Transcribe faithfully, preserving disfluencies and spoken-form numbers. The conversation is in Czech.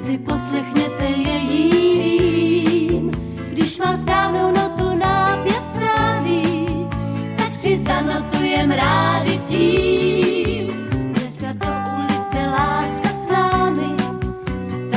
si poslechněte její rým. Když má správnou notu nápěv zpráví, tak si zanotujem rádi s tím.